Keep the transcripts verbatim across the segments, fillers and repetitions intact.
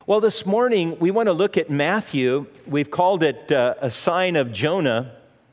Well, this morning we want to look at Matthew. We've called it uh, a sign of Jonah,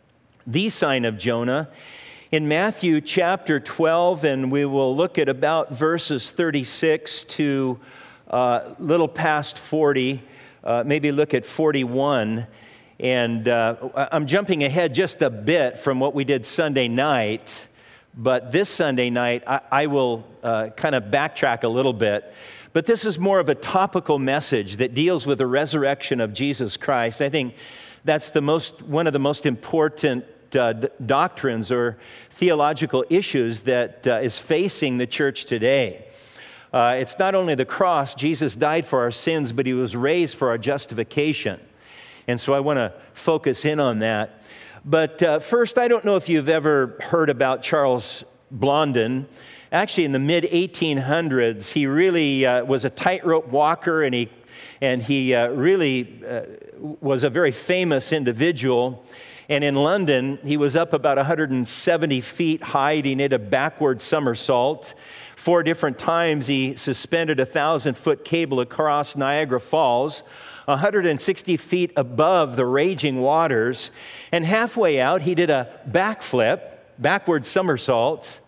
the sign of Jonah, in Matthew chapter twelve, and we will look at about verses thirty-six to a uh, little past forty, uh, maybe look at forty-one. And uh, I'm jumping ahead just a bit from what we did Sunday night, but this Sunday night I, I will uh, kind of backtrack a little bit. But this is more of a topical message that deals with the resurrection of Jesus Christ. I think that's the most one of the most important uh, d- doctrines or theological issues that uh, is facing the church today. Uh, it's not only the cross. Jesus died for our sins, but he was raised for our justification. And so I want to focus in on that. But uh, first, I don't know if you've ever heard about Charles Blondin. Actually, in the mid eighteen hundreds, he really uh, was a tightrope walker, and he and he uh, really uh, was a very famous individual. And in London, he was up about one hundred seventy feet high. He did a backward somersault. Four different times, he suspended a thousand-foot cable across Niagara Falls, one hundred sixty feet above the raging waters. And halfway out, he did a backflip, backward somersault.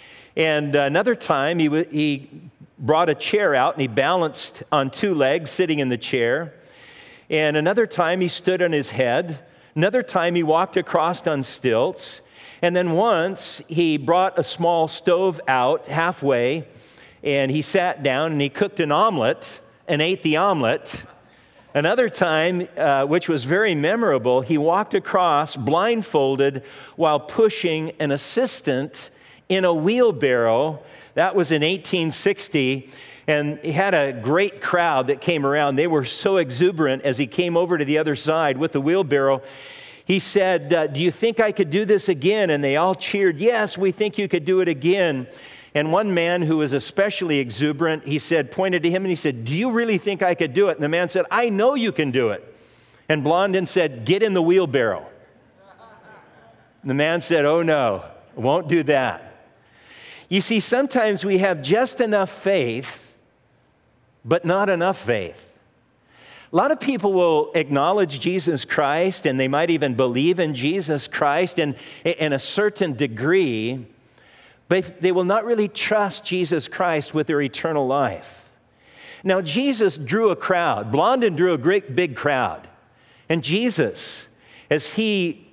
And another time, he, w- he brought a chair out and he balanced on two legs, sitting in the chair. And another time, he stood on his head. Another time, he walked across on stilts. And then once, he brought a small stove out halfway, and he sat down and he cooked an omelet and ate the omelet. Another time, uh, which was very memorable, he walked across blindfolded while pushing an assistant in a wheelbarrow. That was in eighteen sixty, and he had a great crowd that came around. They were so exuberant as he came over to the other side with the wheelbarrow. He said, uh, do you think I could do this again? And they all cheered, yes, we think you could do it again. And one man who was especially exuberant, he said, pointed to him and he said, do you really think I could do it? And the man said, I know you can do it. And Blondin said, get in the wheelbarrow. And the man said, oh no, I won't do that. You see, sometimes we have just enough faith, but not enough faith. A lot of people will acknowledge Jesus Christ, and they might even believe in Jesus Christ in, in a certain degree, but they will not really trust Jesus Christ with their eternal life. Now, Jesus drew a crowd. Blondin drew a great big crowd. And Jesus, as he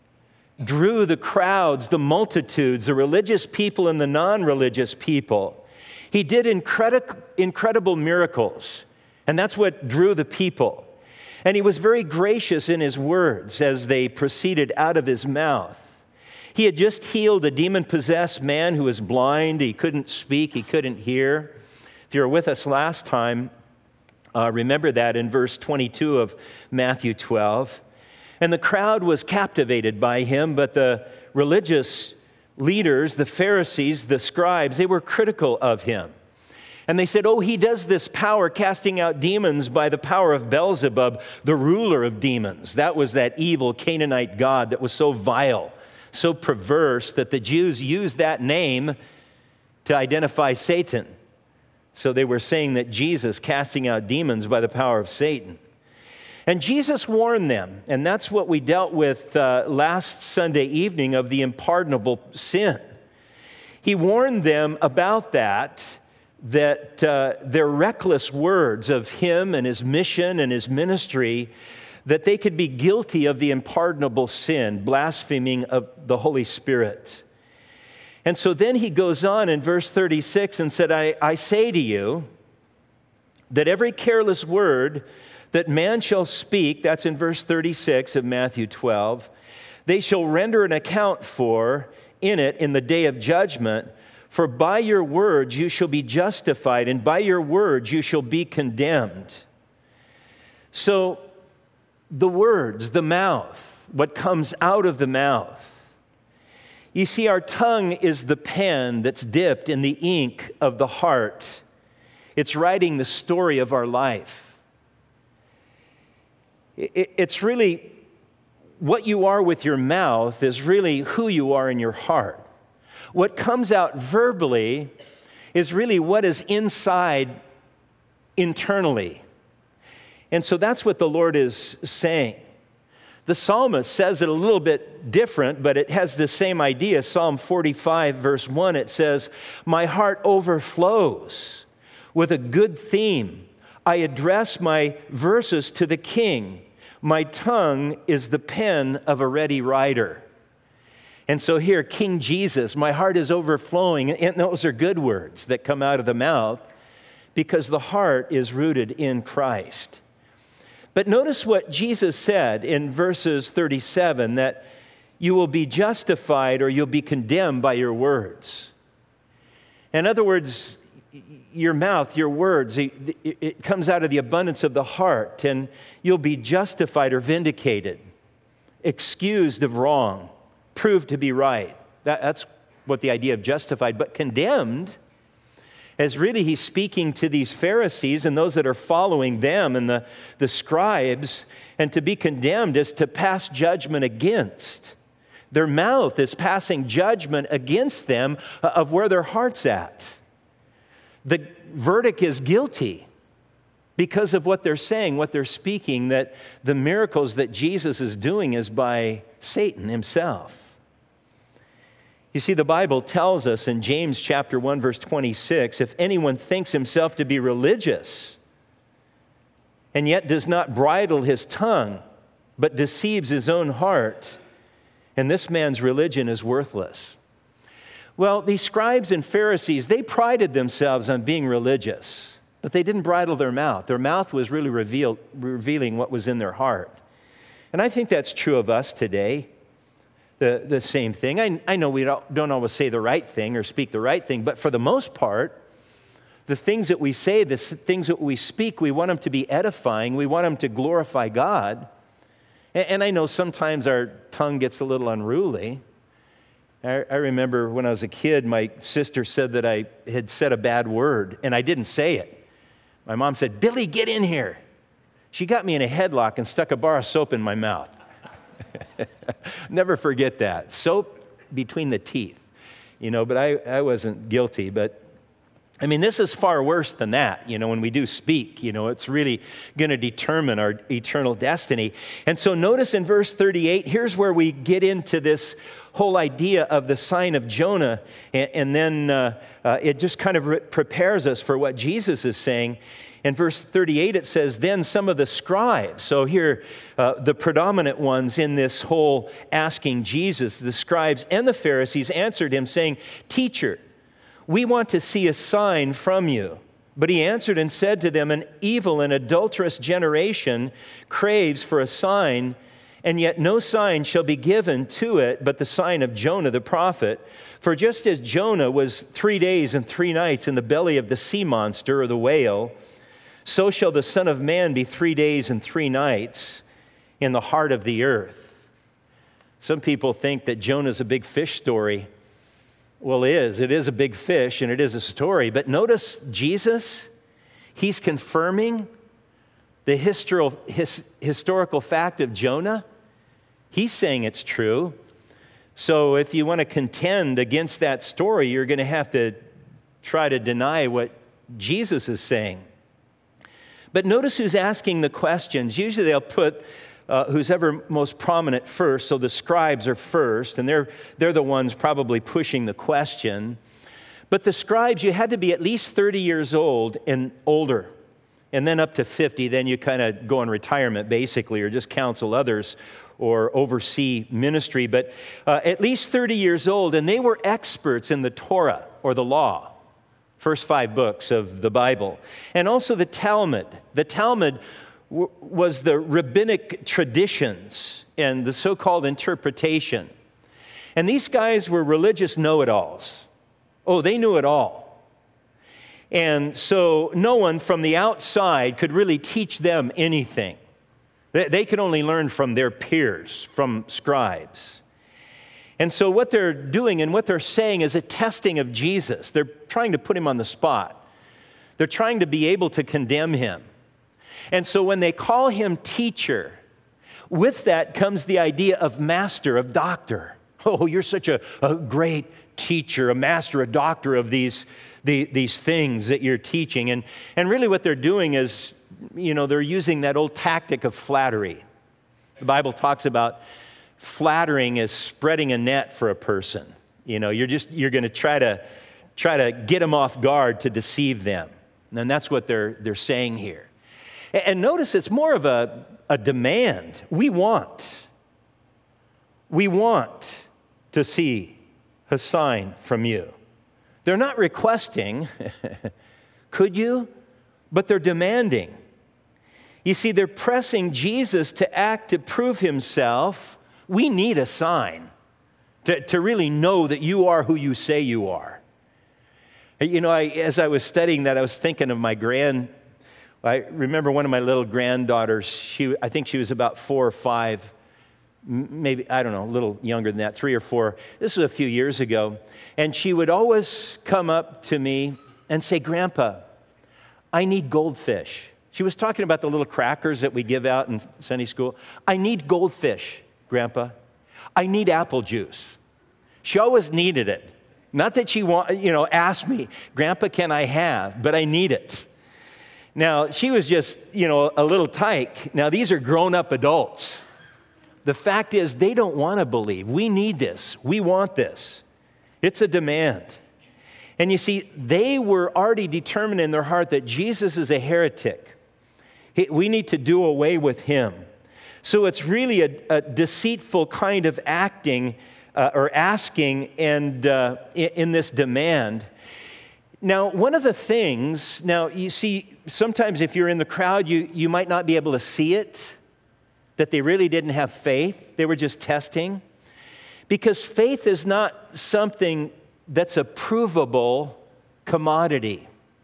drew the crowds, the multitudes, the religious people and the non-religious people, he did incredi- incredible miracles. And that's what drew the people. And he was very gracious in his words as they proceeded out of his mouth. He had just healed a demon-possessed man who was blind. He couldn't speak. He couldn't hear. If you were with us last time, uh, remember that in verse twenty-two of Matthew twelve. And the crowd was captivated by him, but the religious leaders, the Pharisees, the scribes, they were critical of him. And they said, oh, he does this power, casting out demons by the power of Beelzebub, the ruler of demons. That was that evil Canaanite god that was so vile, so perverse, that the Jews used that name to identify Satan. So they were saying that Jesus casting out demons by the power of Satan. And Jesus warned them, and that's what we dealt with uh, last Sunday evening of the unpardonable sin. He warned them about that, that uh, their reckless words of him and his mission and his ministry, that they could be guilty of the unpardonable sin, blaspheming of the Holy Spirit. And so then he goes on in verse thirty-six and said, I, I say to you that every careless word that man shall speak, that's in verse thirty-six of Matthew twelve, they shall render an account for in it in the day of judgment. For by your words you shall be justified, and by your words you shall be condemned. So the words, the mouth, what comes out of the mouth. You see, our tongue is the pen that's dipped in the ink of the heart. It's writing the story of our life. It's really what you are with your mouth is really who you are in your heart. What comes out verbally is really what is inside internally. And so that's what the Lord is saying. The psalmist says it a little bit different, but it has the same idea. Psalm forty-five, verse one, it says, "My heart overflows with a good theme. I address my verses to the King. My tongue is the pen of a ready writer." And so here, King Jesus, my heart is overflowing. And those are good words that come out of the mouth because the heart is rooted in Christ. But notice what Jesus said in verses thirty-seven, that you will be justified or you'll be condemned by your words. In other words, your mouth, your words, it, it comes out of the abundance of the heart, and you'll be justified or vindicated, excused of wrong, proved to be right. That, that's what the idea of justified. But condemned, as really he's speaking to these Pharisees and those that are following them and the, the scribes, and to be condemned is to pass judgment against. Their mouth is passing judgment against them of where their heart's at. The verdict is guilty because of what they're saying, what they're speaking, that the miracles that Jesus is doing is by Satan himself. You see, the Bible tells us in James chapter one, verse twenty-six, if anyone thinks himself to be religious and yet does not bridle his tongue, but deceives his own heart, and this man's religion is worthless. Well, these scribes and Pharisees, they prided themselves on being religious, but they didn't bridle their mouth. Their mouth was really revealed, revealing what was in their heart. And I think that's true of us today. The, the same thing. I, I know we don't, don't always say the right thing or speak the right thing, but for the most part, the things that we say, the things that we speak, we want them to be edifying. We want them to glorify God. And, and I know sometimes our tongue gets a little unruly. I, I remember when I was a kid, my sister said that I had said a bad word, and I didn't say it. My mom said, "Billy, get in here." She got me in a headlock and stuck a bar of soap in my mouth. Never forget that. Soap between the teeth, you know, but I, I wasn't guilty. But I mean, this is far worse than that. You know, when we do speak, you know, it's really going to determine our eternal destiny. And so notice in verse thirty-eight, here's where we get into this whole idea of the sign of Jonah. And, and then uh, uh, it just kind of re- prepares us for what Jesus is saying. In verse thirty-eight, it says, then some of the scribes, so here, uh, the predominant ones in this whole asking Jesus, the scribes and the Pharisees answered him, saying, "Teacher, we want to see a sign from you." But he answered and said to them, "An evil and adulterous generation craves for a sign, and yet no sign shall be given to it but the sign of Jonah the prophet. For just as Jonah was three days and three nights in the belly of the sea monster or the whale, so shall the Son of Man be three days and three nights in the heart of the earth." Some people think that Jonah's a big fish story. Well, it is. It is a big fish, and it is a story. But notice Jesus, he's confirming the histor- his, historical fact of Jonah. He's saying it's true. So if you want to contend against that story, you're going to have to try to deny what Jesus is saying. But notice who's asking the questions. Usually they'll put uh, who's ever most prominent first, so the scribes are first, and they're, they're the ones probably pushing the question. But the scribes, you had to be at least thirty years old and older, and then up to fifty, then you kind of go in retirement basically, or just counsel others or oversee ministry. But uh, at least thirty years old, and they were experts in the Torah or the law. First five books of the Bible. And also the Talmud. The Talmud w- was the rabbinic traditions and the so-called interpretation. And these guys were religious know-it-alls. Oh, they knew it all. And so no one from the outside could really teach them anything. They, they could only learn from their peers, from scribes. And so what they're doing and what they're saying is a testing of Jesus. They're trying to put him on the spot. They're trying to be able to condemn him. And so when they call him teacher, with that comes the idea of master, of doctor. Oh, you're such a, a great teacher, a master, a doctor of these, the, these things that you're teaching. And, and really what they're doing is you know, they're using that old tactic of flattery. The Bible talks about flattering as spreading a net for a person. You know, you're just, you're going to try to try to get them off guard to deceive them. And that's what they're they're saying here. And notice it's more of a, a demand. We want. We want to see a sign from you. They're not requesting, could you? But they're demanding. You see, they're pressing Jesus to act to prove himself. We need a sign to, to really know that you are who you say you are. You know, I, as I was studying that, I was thinking of my grand, I remember one of my little granddaughters, she, I think she was about four or five, maybe, I don't know, a little younger than that, three or four. This was a few years ago. And she would always come up to me and say, Grandpa, I need goldfish. She was talking about the little crackers that we give out in Sunday school. I need goldfish, Grandpa. I need apple juice. She always needed it. Not that she want, you know, asked me, Grandpa, can I have? But I need it. Now, she was just, you know, a little tyke. Now, these are grown-up adults. The fact is, they don't want to believe. We need this. We want this. It's a demand. And you see, they were already determined in their heart that Jesus is a heretic. We need to do away with him. So it's really a, a deceitful kind of acting uh, or asking and uh, in, in this demand. Now, one of the things, now you see, sometimes if you're in the crowd, you, you might not be able to see it, that they really didn't have faith. They were just testing. Because faith is not something that's a provable commodity.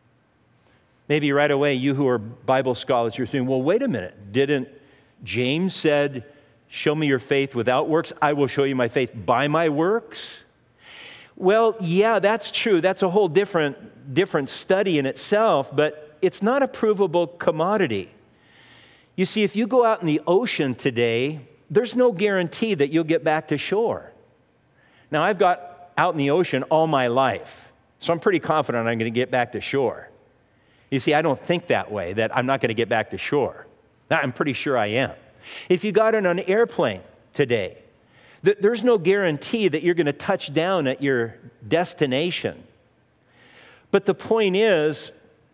Maybe right away, you who are Bible scholars, you're thinking, well, wait a minute. Didn't James said, show me your faith without works, I will show you my faith by my works? Well, yeah, that's true. That's a whole different, different study in itself, but it's not a provable commodity. You see, if you go out in the ocean today, there's no guarantee that you'll get back to shore. Now, I've got out in the ocean all my life, so I'm pretty confident I'm going to get back to shore. You see, I don't think that way, that I'm not going to get back to shore. Now, I'm pretty sure I am. If you got on an airplane today, th- there's no guarantee that you're going to touch down at your destination. But the point is,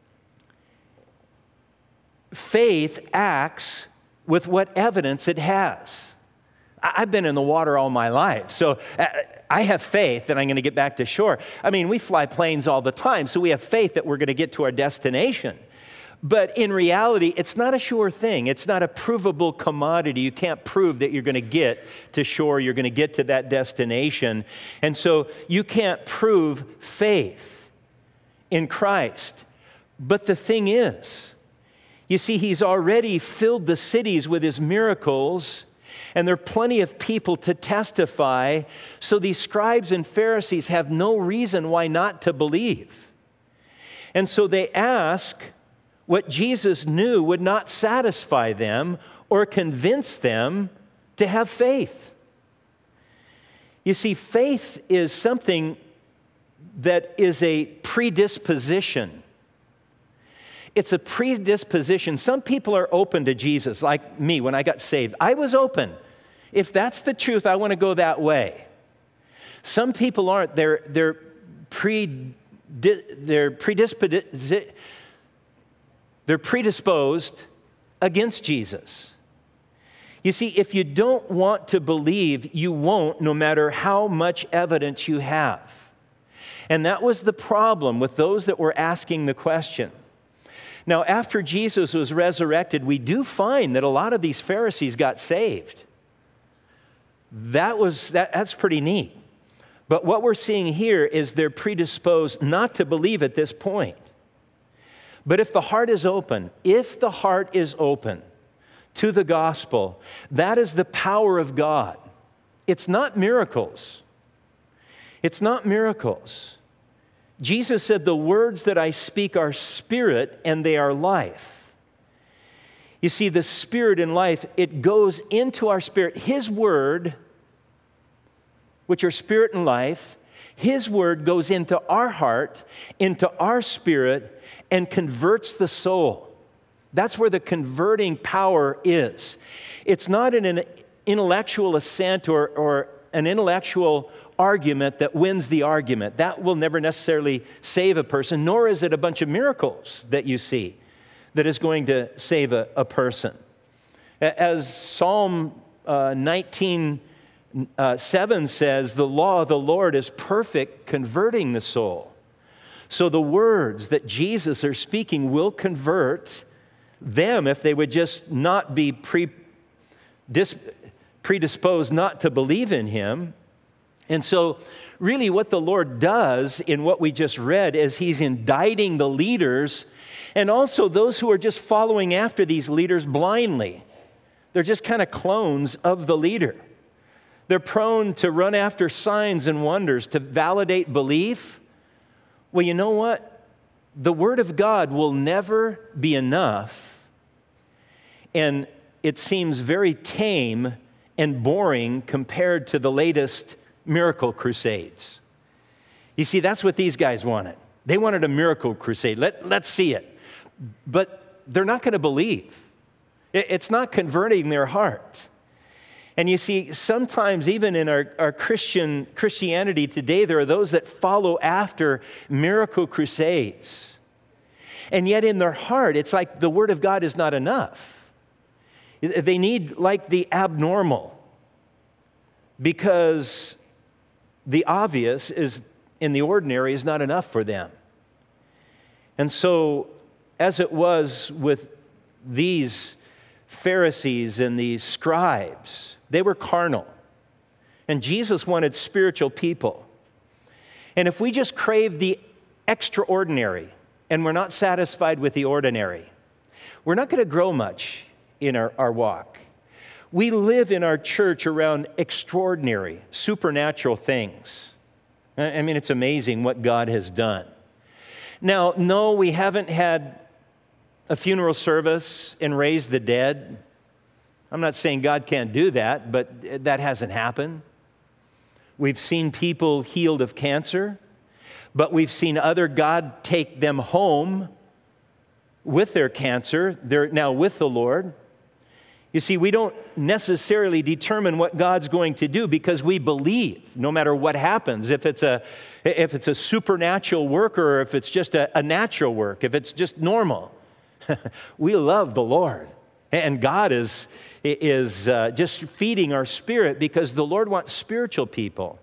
faith acts with what evidence it has. I- I've been in the water all my life, so uh, I have faith that I'm going to get back to shore. I mean, we fly planes all the time, so we have faith that we're going to get to our destination. But in reality, it's not a sure thing. It's not a provable commodity. You can't prove that you're going to get to shore, you're going to get to that destination. And so you can't prove faith in Christ. But the thing is, you see, he's already filled the cities with his miracles, and there are plenty of people to testify, so these scribes and Pharisees have no reason why not to believe. And so they ask what Jesus knew would not satisfy them or convince them to have faith. You see, faith is something that is a predisposition. It's a predisposition. Some people are open to Jesus, like me when I got saved. I was open. If that's the truth, I want to go that way. Some people aren't. They're, they're, pre, they're, predisposed, they're predisposed against Jesus. You see, if you don't want to believe, you won't, no matter how much evidence you have. And that was the problem with those that were asking the question. Now, after Jesus was resurrected, we do find that a lot of these Pharisees got saved. That was that, that's pretty neat. But what we're seeing here is they're predisposed not to believe at this point. But if the heart is open, if the heart is open to the gospel, that is the power of God. It's not miracles. It's not miracles. Jesus said, the words that I speak are spirit and they are life. You see, the spirit and life, it goes into our spirit. His word, which are spirit and life, His word goes into our heart, into our spirit, and converts the soul. That's where the converting power is. It's not in an intellectual assent or, or an intellectual argument that wins the argument. That will never necessarily save a person, nor is it a bunch of miracles that you see that is going to save a, a person. As Psalm uh, nineteen seven says, the law of the Lord is perfect, converting the soul. So the words that Jesus is speaking will convert them if they would just not be pre, dis, predisposed not to believe in him. And so really what the Lord does in what we just read is he's indicting the leaders and also those who are just following after these leaders blindly. They're just kind of clones of the leader. They're prone to run after signs and wonders to validate belief. Well, you know what? The Word of God will never be enough, and it seems very tame and boring compared to the latest miracle crusades. You see, that's what these guys wanted. They wanted a miracle crusade. Let, let's see it. But they're not going to believe. It, it's not converting their heart. And you see, sometimes even in our, our Christian Christianity today, there are those that follow after miracle crusades. And yet in their heart, it's like the Word of God is not enough. They need like the abnormal, because the obvious is in the ordinary is not enough for them. And so, as it was with these Pharisees and these scribes, they were carnal. And Jesus wanted spiritual people. And if we just crave the extraordinary and we're not satisfied with the ordinary, we're not going to grow much in our, our walk. We live in our church around extraordinary, supernatural things. I mean, it's amazing what God has done. Now, no, we haven't had a funeral service and raised the dead. I'm not saying God can't do that, but that hasn't happened. We've seen people healed of cancer, but we've seen other God take them home with their cancer. They're now with the Lord. You see, we don't necessarily determine what God's going to do because we believe no matter what happens, if it's a, if it's a supernatural work or if it's just a, a natural work, if it's just normal. We love the Lord. And God is, is uh, just feeding our spirit because the Lord wants spiritual people.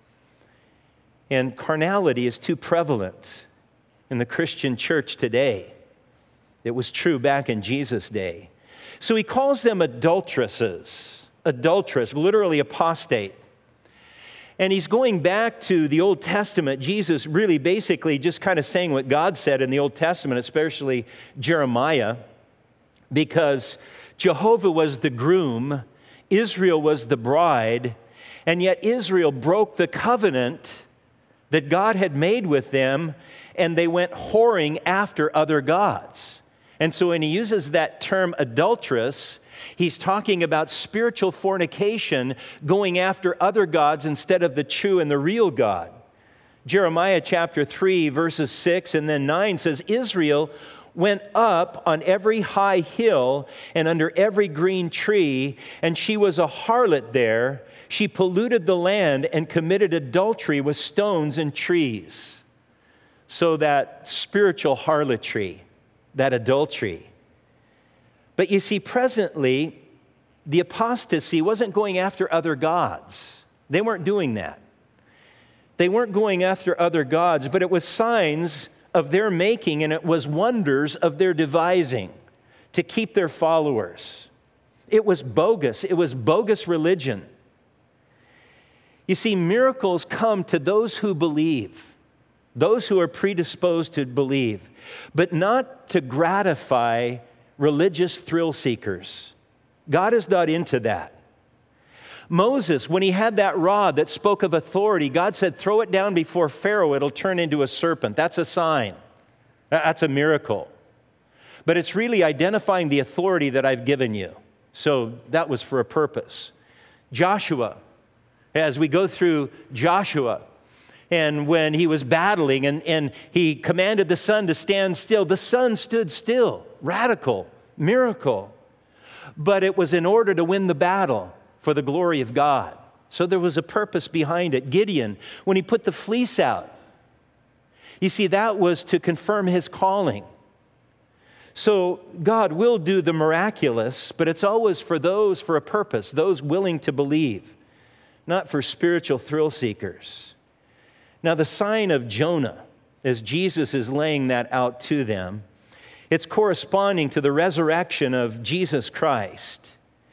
And carnality is too prevalent in the Christian church today. It was true back in Jesus' day. So he calls them adulteresses, adulteress, literally apostate. And he's going back to the Old Testament. Jesus really basically just kind of saying what God said in the Old Testament, especially Jeremiah, because Jehovah was the groom, Israel was the bride, and yet Israel broke the covenant that God had made with them, and they went whoring after other gods. And so when he uses that term adulteress, he's talking about spiritual fornication, going after other gods instead of the true and the real God. Jeremiah chapter three, verses six and then nine says, Israel went up on every high hill and under every green tree, and she was a harlot there. She polluted the land and committed adultery with stones and trees. So that spiritual harlotry, that adultery. But you see, presently, the apostasy wasn't going after other gods. They weren't doing that. They weren't going after other gods, but it was signs of their making, and it was wonders of their devising to keep their followers. It was bogus. It was bogus religion. You see, miracles come to those who believe, those who are predisposed to believe, but not to gratify religious thrill seekers. God is not into that. Moses, when he had that rod that spoke of authority, God said, throw it down before Pharaoh, it'll turn into a serpent. That's a sign. That's a miracle. But it's really identifying the authority that I've given you. So that was for a purpose. Joshua, as we go through Joshua, and when he was battling and, and he commanded the sun to stand still, the sun stood still. Radical miracle. But it was in order to win the battle for the glory of God. So there was a purpose behind it. Gideon, when he put the fleece out, you see, that was to confirm his calling. So God will do the miraculous, but it's always for those for a purpose, those willing to believe, not for spiritual thrill seekers. Now, the sign of Jonah, as Jesus is laying that out to them, it's corresponding to the resurrection of Jesus Christ.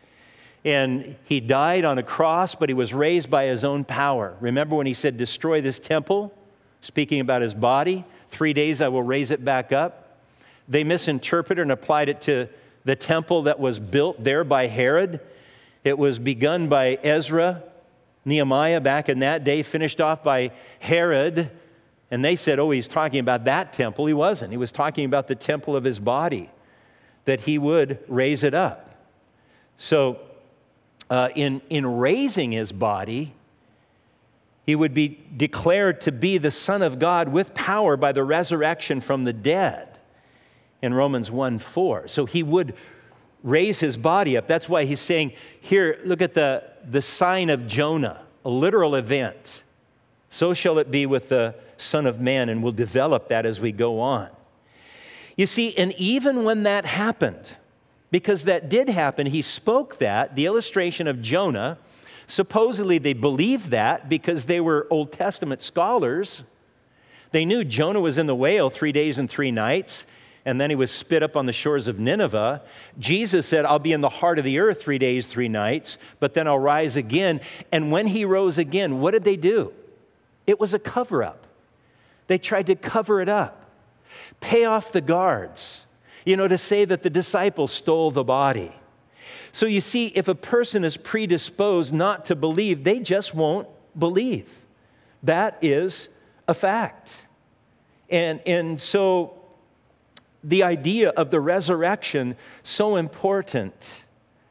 And he died on a cross, but he was raised by his own power. Remember when he said, destroy this temple, speaking about his body, three days I will raise it back up. They misinterpreted and applied it to the temple that was built there by Herod. It was begun by Ezra, Nehemiah back in that day, finished off by Herod. And they said, oh, he's talking about that temple. He wasn't. He was talking about the temple of his body, that he would raise it up. So uh, in, in raising his body, he would be declared to be the Son of God with power by the resurrection from the dead in Romans one four. So he would raise his body up. That's why he's saying, here, look at the, the sign of Jonah, a literal event. So shall it be with the Son of Man, and we'll develop that as we go on. You see, and even when that happened, because that did happen, he spoke that, the illustration of Jonah, supposedly they believed that because they were Old Testament scholars. They knew Jonah was in the whale three days and three nights, and then he was spit up on the shores of Nineveh. Jesus said, I'll be in the heart of the earth three days, three nights, but then I'll rise again. And when he rose again, what did they do? It was a cover-up. They tried to cover it up, pay off the guards, you know, to say that the disciples stole the body. So you see, if a person is predisposed not to believe, they just won't believe. That is a fact. And, and so the idea of the resurrection, so important,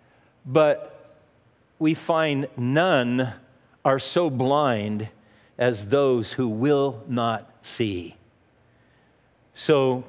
but we find none are so blind as those who will not see. So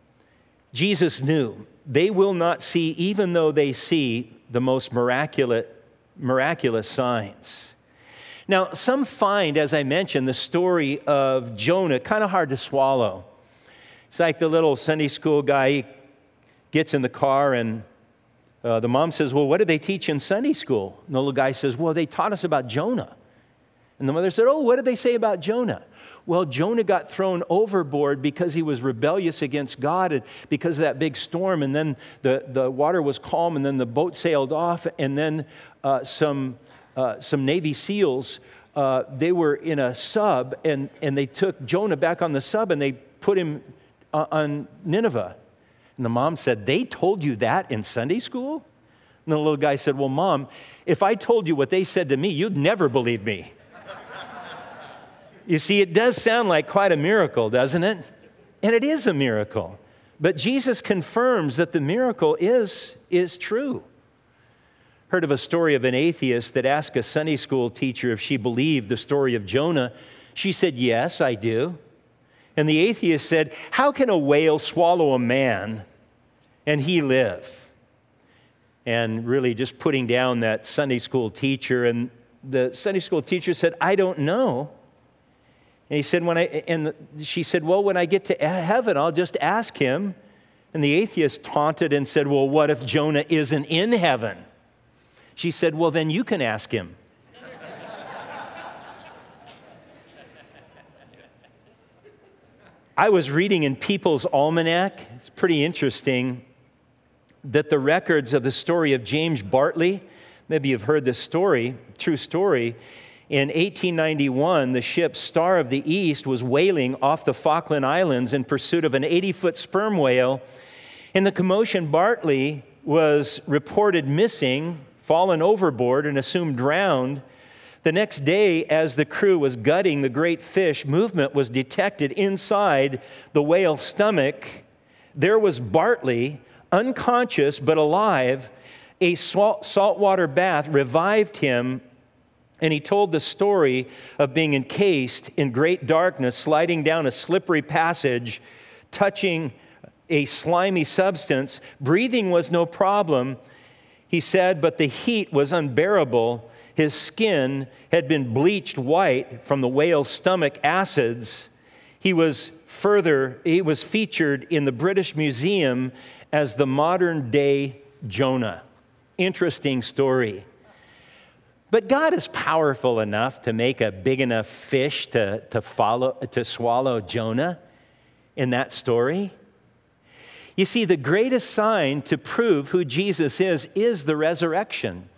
Jesus knew they will not see even though they see the most miraculous, miraculous signs. Now, some find, as I mentioned, the story of Jonah kind of hard to swallow. It's like the little Sunday school guy, he gets in the car and uh, the mom says, well, what did they teach in Sunday school? And the little guy says, well, they taught us about Jonah. And the mother said, oh, what did they say about Jonah? Well, Jonah got thrown overboard because he was rebellious against God and because of that big storm. And then the, the water was calm and then the boat sailed off. And then uh, some, uh, some Navy SEALs, uh, they were in a sub and, and they took Jonah back on the sub and they put him on Nineveh. And the mom said, they told you that in Sunday school? And the little guy said, well, Mom, if I told you what they said to me, you'd never believe me. You see, it does sound like quite a miracle, doesn't it? And it is a miracle. But Jesus confirms that the miracle is, is true. Heard of a story of an atheist that asked a Sunday school teacher if she believed the story of Jonah. She said, yes, I do. And the atheist said, how can a whale swallow a man and he live? And really just putting down that Sunday school teacher. And the Sunday school teacher said, I don't know. And he said, when I, and she said, well, when I get to heaven, I'll just ask him. And the atheist taunted and said, well, what if Jonah isn't in heaven? She said, well, then you can ask him. I was reading in People's Almanac, it's pretty interesting, that the records of the story of James Bartley, maybe you've heard this story, true story. In eighteen ninety-one, the ship Star of the East was whaling off the Falkland Islands in pursuit of an eighty-foot sperm whale. In the commotion, Bartley was reported missing, fallen overboard, and assumed drowned. The next day, as the crew was gutting the great fish, movement was detected inside the whale's stomach. There was Bartley, unconscious but alive. A salt, saltwater bath revived him, and he told the story of being encased in great darkness, sliding down a slippery passage, touching a slimy substance. Breathing was no problem, he said, but the heat was unbearable. His skin had been bleached white from the whale's stomach acids. He was further, he was featured in the British Museum as the modern-day Jonah. Interesting story. But God is powerful enough to make a big enough fish to, to, follow, to swallow Jonah in that story. You see, the greatest sign to prove who Jesus is is the resurrection.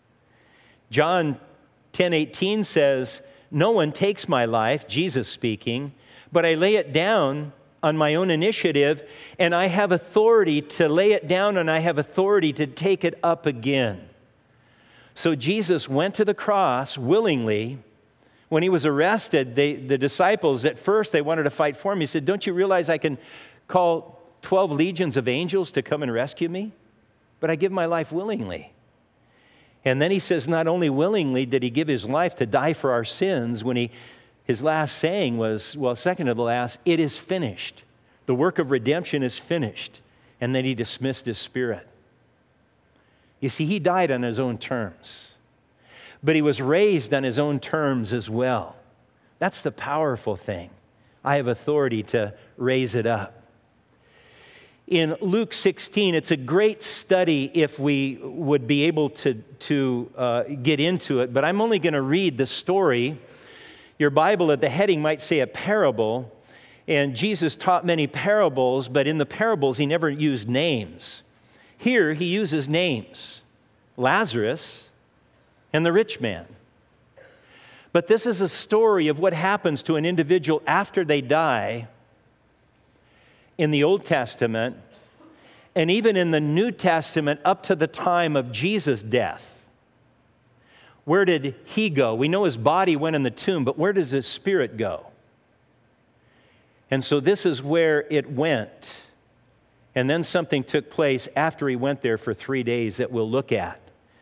John ten eighteen says, "No one takes my life," Jesus speaking, "but I lay it down on my own initiative, and I have authority to lay it down, and I have authority to take it up again." So Jesus went to the cross willingly. When he was arrested, they, the disciples, at first, they wanted to fight for him. He said, "Don't you realize I can call twelve legions of angels to come and rescue me? But I give my life willingly." And then he says, not only willingly did he give his life to die for our sins, when he, his last saying was, well, second to the last, "It is finished. The work of redemption is finished." And then he dismissed his spirit. You see, he died on his own terms, but he was raised on his own terms as well. That's the powerful thing. I have authority to raise it up. In Luke sixteen, it's a great study if we would be able to, to uh, get into it, but I'm only going to read the story. Your Bible at the heading might say a parable, and Jesus taught many parables, but in the parables he never used names. Here he uses names, Lazarus and the rich man. But this is a story of what happens to an individual after they die in the Old Testament, and even in the New Testament up to the time of Jesus' death. Where did he go? We know his body went in the tomb, but where does his spirit go? And so this is where it went. And then something took place after he went there for three days that we'll look at.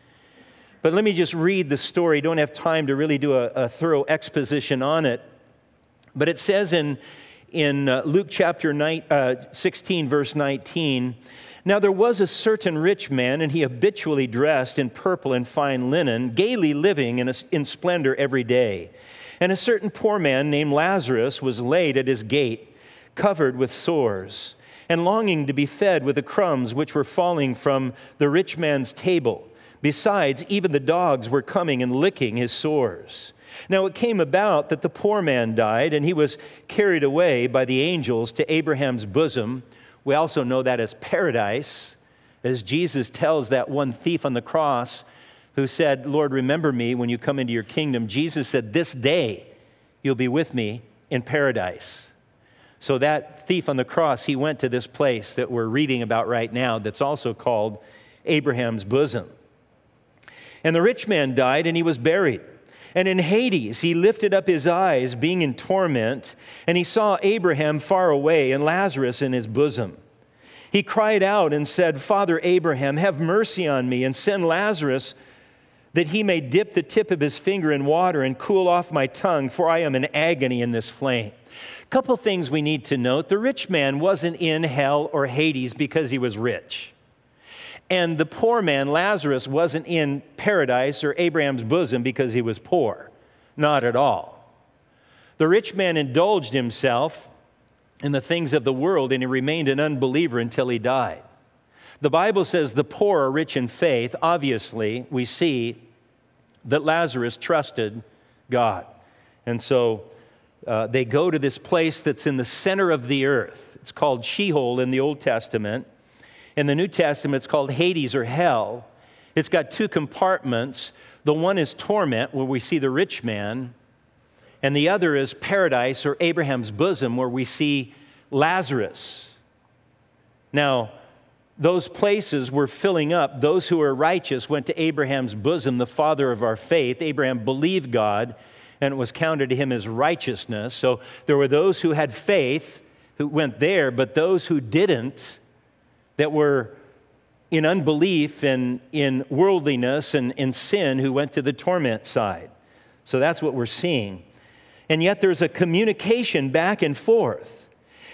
But let me just read the story. Don't have time to really do a, a thorough exposition on it. But it says in In uh, Luke chapter nine, uh, sixteen, verse nineteen, "Now there was a certain rich man, and he habitually dressed in purple and fine linen, gaily living in, a, in splendor every day. And a certain poor man named Lazarus was laid at his gate, covered with sores, and longing to be fed with the crumbs which were falling from the rich man's table. Besides, even the dogs were coming and licking his sores. Now it came about that the poor man died, and he was carried away by the angels to Abraham's bosom." We also know that as paradise, as Jesus tells that one thief on the cross who said, "Lord, remember me when you come into your kingdom." Jesus said, "This day you'll be with me in paradise." So that thief on the cross, he went to this place that we're reading about right now that's also called Abraham's bosom. "And the rich man died, and he was buried. And in Hades, he lifted up his eyes, being in torment, and he saw Abraham far away and Lazarus in his bosom. He cried out and said, 'Father Abraham, have mercy on me, and send Lazarus that he may dip the tip of his finger in water and cool off my tongue, for I am in agony in this flame.'" A couple things we need to note. The rich man wasn't in hell or Hades because he was rich. And the poor man, Lazarus, wasn't in paradise or Abraham's bosom because he was poor. Not at all. The rich man indulged himself in the things of the world, and he remained an unbeliever until he died. The Bible says the poor are rich in faith. Obviously, we see that Lazarus trusted God. And so uh, they go to this place that's in the center of the earth. It's called Sheol in the Old Testament. In the New Testament, it's called Hades or hell. It's got two compartments. The one is torment, where we see the rich man, and the other is paradise or Abraham's bosom, where we see Lazarus. Now, those places were filling up. Those who were righteous went to Abraham's bosom, the father of our faith. Abraham believed God, and it was counted to him as righteousness. So there were those who had faith who went there, but those who didn't, that were in unbelief and in worldliness and in sin, who went to the torment side. So that's what we're seeing. And yet there's a communication back and forth.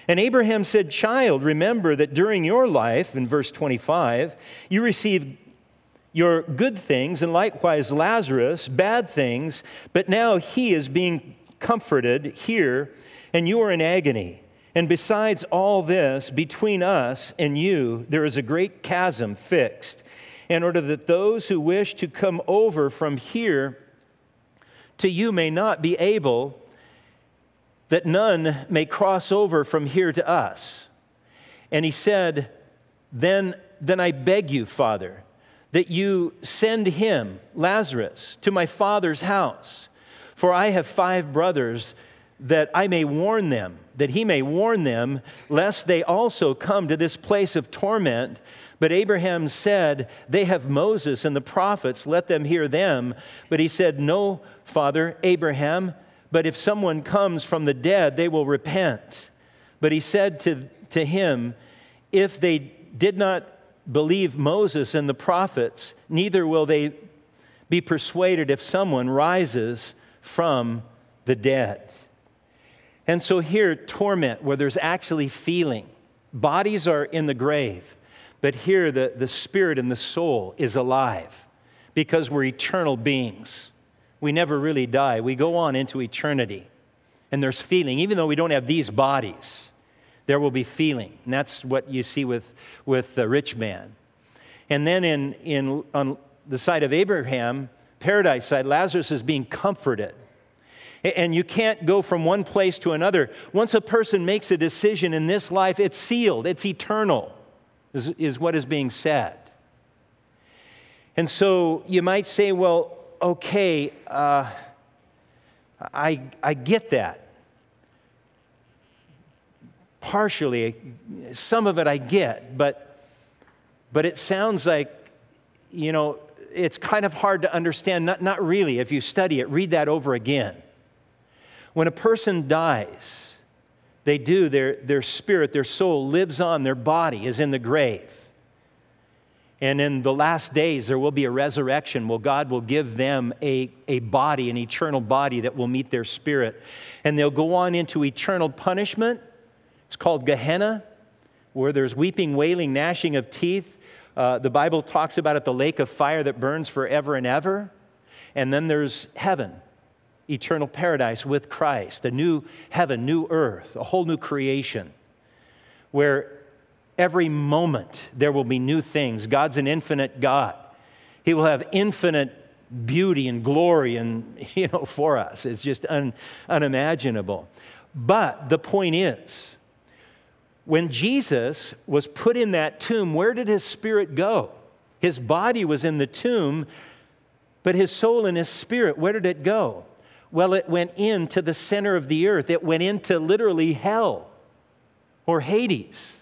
And Abraham said, child, remember that during your life, in verse twenty-five, you received your good things, and likewise Lazarus, bad things, but now he is being comforted here, and you are in agony. And besides all this, between us and you, there is a great chasm fixed, in order that those who wish to come over from here to you may not be able, that none may cross over from here to us. And he said, then, then I beg you, Father, that you send him, Lazarus, to my father's house. For I have five brothers, that I may warn them, that he may warn them, lest they also come to this place of torment. But Abraham said, they have Moses and the prophets, let them hear them. But he said, no, Father, Abraham, but if someone comes from the dead, they will repent. But he said to, to him, if they did not believe Moses and the prophets, neither will they be persuaded if someone rises from the dead. And so here, torment, where there's actually feeling. Bodies are in the grave, but here the, the spirit and the soul is alive because we're eternal beings. We never really die. We go on into eternity, and there's feeling. Even though we don't have these bodies, there will be feeling. And that's what you see with, with the rich man. And then in, in, on the side of Abraham, paradise side, Lazarus is being comforted. And you can't go from one place to another. Once a person makes a decision in this life, it's sealed, it's eternal, is, is what is being said. And so you might say, well, okay, uh, I, I get that. Partially, some of it I get, but, but it sounds like, you know, it's kind of hard to understand. Not, not really. If you study it, read that over again. When a person dies, they do, their, their spirit, their soul lives on, their body is in the grave. And in the last days, there will be a resurrection. Well, God will give them a, a body, an eternal body that will meet their spirit. And they'll go on into eternal punishment. It's called Gehenna, where there's weeping, wailing, gnashing of teeth. Uh, the Bible talks about it, the lake of fire that burns forever and ever. And then there's heaven. Eternal paradise with Christ, a new heaven, new earth, a whole new creation where every moment there will be new things. God's an infinite God. He will have infinite beauty and glory and, you know, for us. It's just un, unimaginable. But the point is, when Jesus was put in that tomb, where did his spirit go? His body was in the tomb, but his soul and his spirit, where did it go? Well, it went into the center of the earth. It went into literally hell or Hades.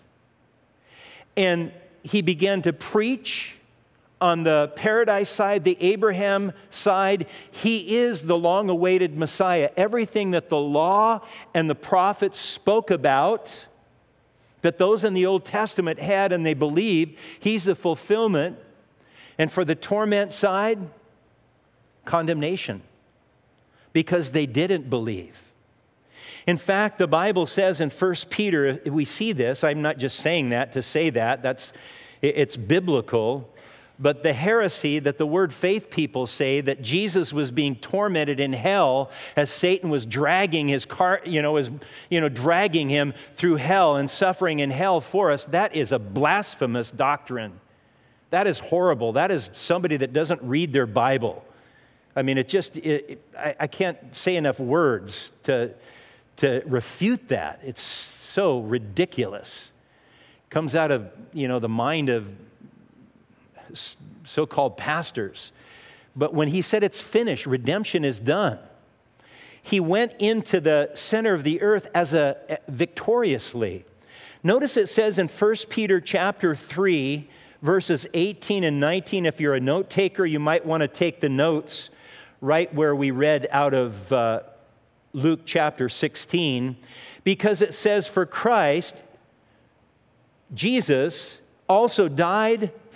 And he began to preach on the paradise side, the Abraham side. He is the long-awaited Messiah. Everything that the law and the prophets spoke about, that those in the Old Testament had and they believed, he's the fulfillment. And for the torment side, condemnation, because they didn't believe. In fact, the Bible says in First Peter, we see this, I'm not just saying that to say that, that's, it's biblical, but the heresy that the word faith people say that Jesus was being tormented in hell as Satan was dragging his car, you know, was, you know, dragging him through hell and suffering in hell for us, that is a blasphemous doctrine. That is horrible. That is somebody that doesn't read their Bible. I mean, it just, it, it, I, I can't say enough words to, to refute that. It's so ridiculous. It comes out of, you know, the mind of so-called pastors. But when he said it's finished, redemption is done, he went into the center of the earth as a victoriously. Notice it says in First Peter chapter three, verses eighteen and nineteen. If you're a note taker, you might want to take the notes right where we read out of uh, Luke chapter sixteen, because it says, for Christ, Jesus, also died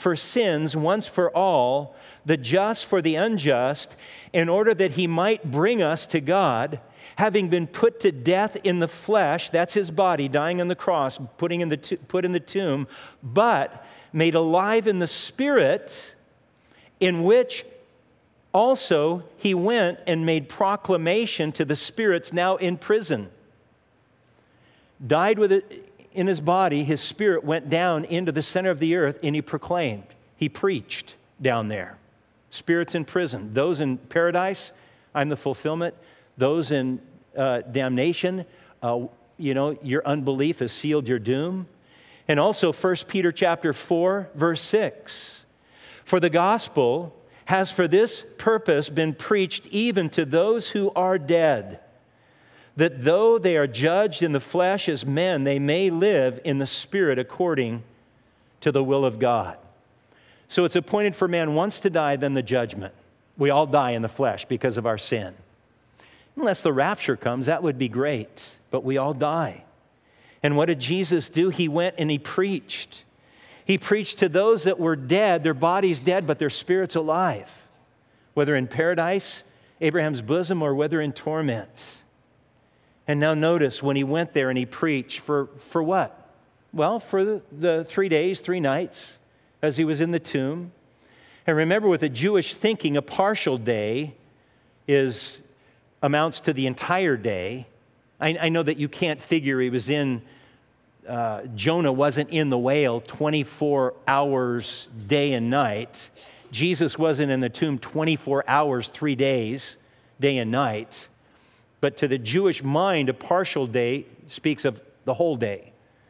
for sins once for all, the just for the unjust, in order that he might bring us to God, having been put to death in the flesh," that's his body, dying on the cross, putting in the to- put in the tomb, "but made alive in the Spirit, in which also he went and made proclamation to the spirits now in prison." Died with it in his body, his spirit went down into the center of the earth, and he proclaimed, he preached down there. Spirits in prison, those in paradise, I'm the fulfillment. Those in uh, damnation, uh, you know, your unbelief has sealed your doom. And also First Peter chapter four, verse six. "For the gospel has for this purpose been preached even to those who are dead, that though they are judged in the flesh as men, they may live in the Spirit according to the will of God." So it's appointed for man once to die, then the judgment. We all die in the flesh because of our sin. Unless the rapture comes, that would be great, but we all die. And what did Jesus do? He went and he preached. He preached to those that were dead, their bodies dead, but their spirits alive, whether in paradise, Abraham's bosom, or whether in torment. And now notice when he went there and he preached, for, for what? Well, for the, the three days, three nights, as he was in the tomb. And remember, with the Jewish thinking, a partial day is amounts to the entire day. I, I know that you can't figure he was in, uh, Jonah wasn't in the whale twenty-four hours day and night. Jesus wasn't in the tomb twenty-four hours, three days, day and night. But to the Jewish mind, a partial day speaks of the whole day.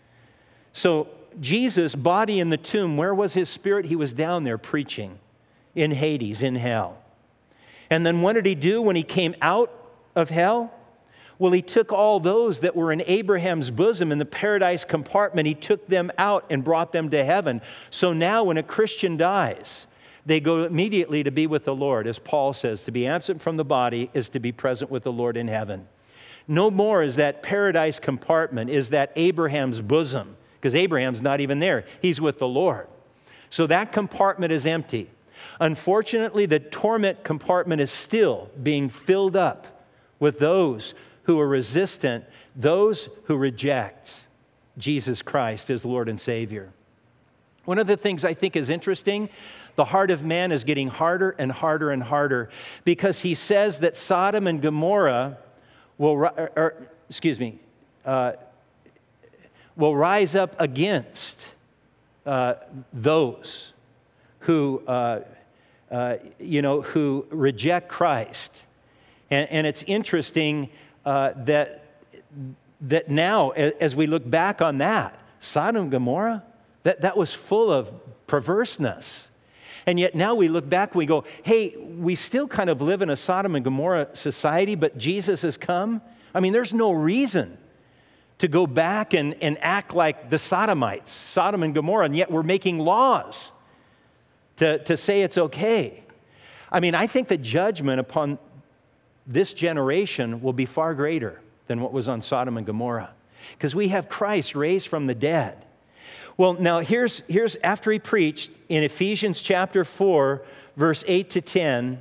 So Jesus' body in the tomb, where was his spirit? He was down there preaching in Hades, in hell. And then what did he do when he came out of hell? Well, he took all those that were in Abraham's bosom in the paradise compartment, he took them out and brought them to heaven. So now when a Christian dies, they go immediately to be with the Lord. As Paul says, to be absent from the body is to be present with the Lord in heaven. No more is that paradise compartment, is that Abraham's bosom, because Abraham's not even there. He's with the Lord. So that compartment is empty. Unfortunately, the torment compartment is still being filled up with those who are resistant, those who reject Jesus Christ as Lord and Savior. One of the things I think is interesting, the heart of man is getting harder and harder and harder, because he says that Sodom and Gomorrah will, or, or, excuse me, uh, will rise up against uh, those who, uh, uh, you know, who reject Christ. And, and it's interesting uh, that, that now, as we look back on that, Sodom and Gomorrah, that, that was full of perverseness. And yet now we look back and we go, hey, we still kind of live in a Sodom and Gomorrah society, but Jesus has come. I mean, there's no reason to go back and, and act like the Sodomites, Sodom and Gomorrah, and yet we're making laws to, to say it's okay. I mean, I think the judgment upon this generation will be far greater than what was on Sodom and Gomorrah, because we have Christ raised from the dead. Well, now here's, here's after he preached in Ephesians chapter four, verse eight to ten,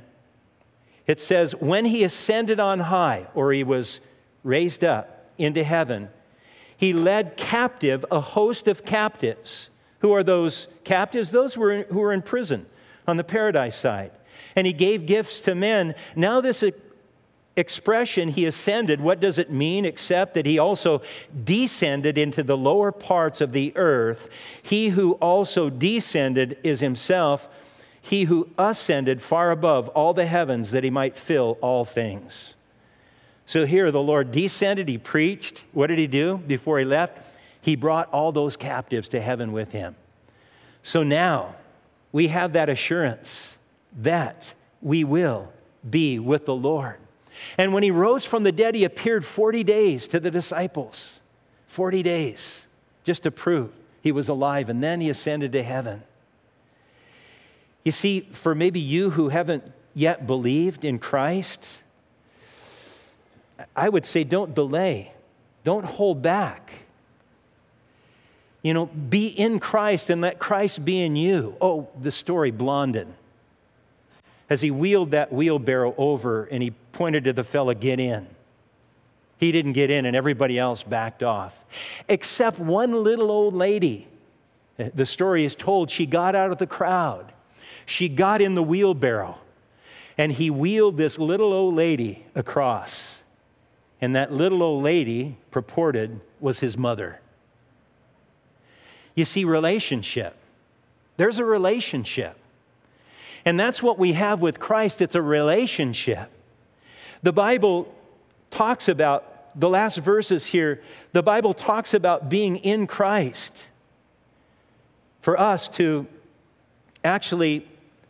it says, when he ascended on high, or he was raised up into heaven, he led captive a host of captives. Who are those captives? Those who were in, who were in prison on the paradise side. And he gave gifts to men. Now this expression, he ascended, what does it mean except that he also descended into the lower parts of the earth? He who also descended is himself, he who ascended far above all the heavens that he might fill all things. So here the Lord descended, he preached. What did he do before he left? He brought all those captives to heaven with him. So now we have that assurance that we will be with the Lord. And when he rose from the dead, he appeared forty days to the disciples. forty days, just to prove he was alive. And then he ascended to heaven. You see, for maybe you who haven't yet believed in Christ, I would say don't delay. Don't hold back. You know, be in Christ and let Christ be in you. Oh, the story, Blondin. As he wheeled that wheelbarrow over and he pointed to the fella, get in. He didn't get in and everybody else backed off. Except one little old lady. The story is told she got out of the crowd. She got in the wheelbarrow. And he wheeled this little old lady across. And that little old lady, purported, was his mother. You see, relationship. There's a relationship. And that's what we have with Christ. It's a relationship. The Bible talks about, the last verses here, the Bible talks about being in Christ. For us to actually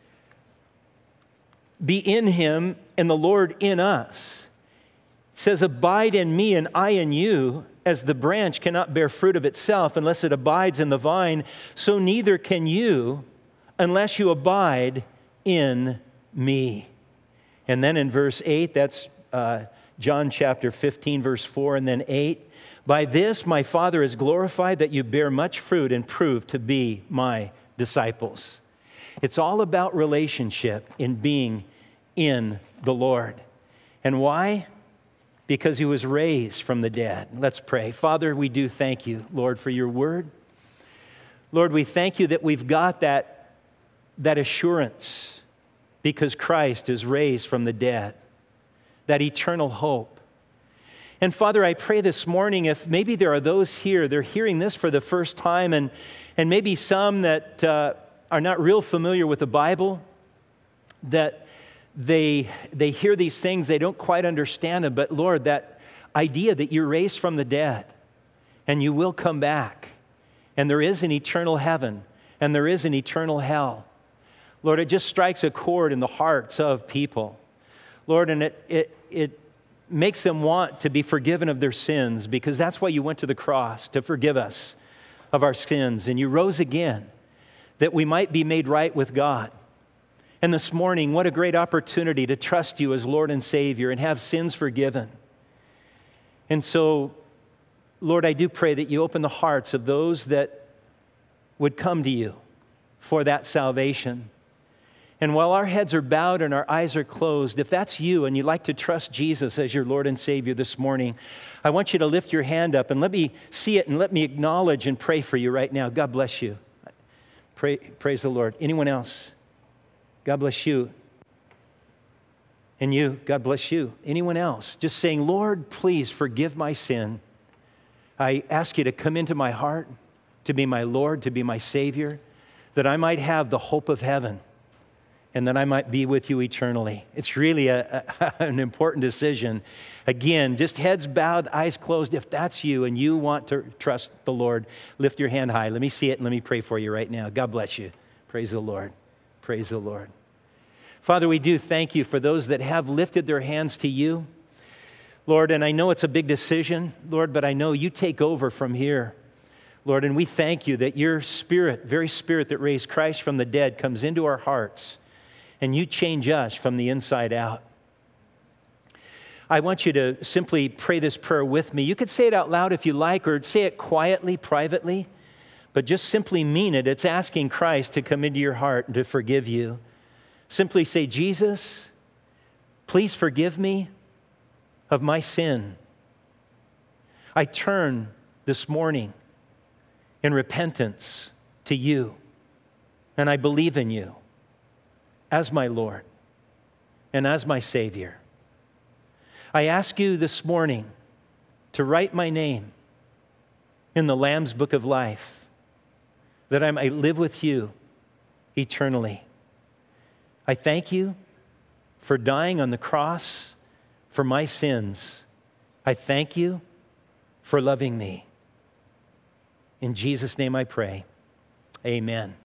be in Him and the Lord in us. It says, abide in me and I in you, as the branch cannot bear fruit of itself unless it abides in the vine, so neither can you unless you abide in me. And then in verse eight, that's uh, John chapter fifteen, verse four, and then eight. By this my Father is glorified, that you bear much fruit and prove to be my disciples. It's all about relationship in being in the Lord. And why? Because He was raised from the dead. Let's pray. Father, we do thank you, Lord, for your word. Lord, we thank you that we've got that, that assurance because Christ is raised from the dead, that eternal hope. And Father, I pray this morning, if maybe there are those here, they're hearing this for the first time, and, and maybe some that uh, are not real familiar with the Bible, that They, they hear these things, they don't quite understand them, but Lord, that idea that you're raised from the dead and you will come back and there is an eternal heaven and there is an eternal hell. Lord, it just strikes a chord in the hearts of people. Lord, and it, it, it makes them want to be forgiven of their sins because that's why you went to the cross, to forgive us of our sins. And you rose again that we might be made right with God. And this morning, what a great opportunity to trust you as Lord and Savior and have sins forgiven. And so, Lord, I do pray that you open the hearts of those that would come to you for that salvation. And while our heads are bowed and our eyes are closed, if that's you and you'd like to trust Jesus as your Lord and Savior this morning, I want you to lift your hand up and let me see it and let me acknowledge and pray for you right now. God bless you. Pray, praise the Lord. Anyone else? God bless you. And you, God bless you. Anyone else? Just saying, Lord, please forgive my sin. I ask you to come into my heart, to be my Lord, to be my Savior, that I might have the hope of heaven and that I might be with you eternally. It's really a, a, an important decision. Again, just heads bowed, eyes closed. If that's you and you want to trust the Lord, lift your hand high. Let me see it and let me pray for you right now. God bless you. Praise the Lord. Praise the Lord. Father, we do thank you for those that have lifted their hands to you. Lord, and I know it's a big decision, Lord, but I know you take over from here. Lord, and we thank you that your Spirit, very Spirit that raised Christ from the dead, comes into our hearts and you change us from the inside out. I want you to simply pray this prayer with me. You could say it out loud if you like, or say it quietly, privately. But just simply mean it. It's asking Christ to come into your heart and to forgive you. Simply say, Jesus, please forgive me of my sin. I turn this morning in repentance to you, and I believe in you as my Lord and as my Savior. I ask you this morning to write my name in the Lamb's Book of Life, that I might live with you eternally. I thank you for dying on the cross for my sins. I thank you for loving me. In Jesus' name I pray. Amen.